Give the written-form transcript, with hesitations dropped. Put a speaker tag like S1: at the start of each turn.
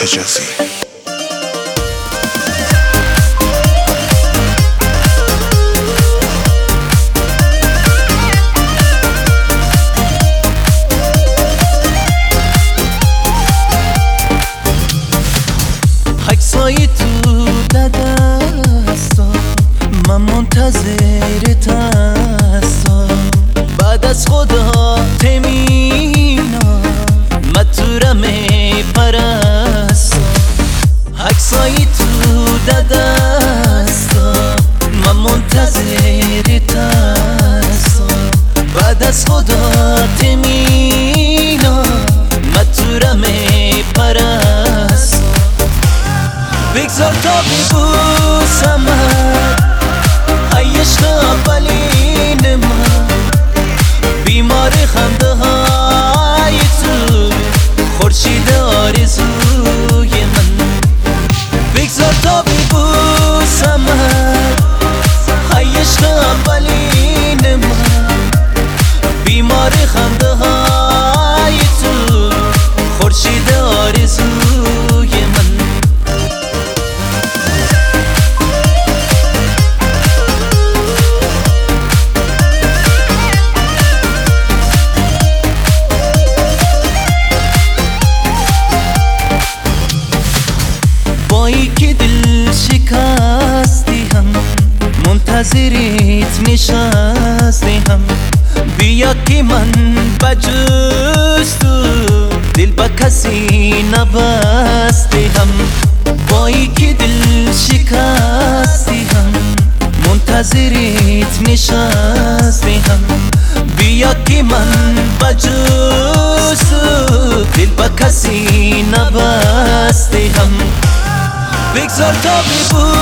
S1: حجازی.
S2: عکسای تو دستم، من منتظرت هستم. بعد از خدا تمینا مطورم پرستم. عکسای تو دستم، من منتظرت هستم. بعد از خدا تمینا مطورم پرستم. بگذار تا ببوسمت ای عشق اولین من، بیمار خنده های تو خورشید آرزوی من. بگذار تا ببوسمت ای عشق اولین من، بیمار خنده های تو خورشید آرزوی من. بایی که دل شکستی هم منتظرت نشستی هم. بیا که من بجز تو دل با کسی نبستی هم. بایی که دل شکستی هم منتظرت نشستی هم. بیا که من بجز تو دل با کسی نبستی هم. بگذار تا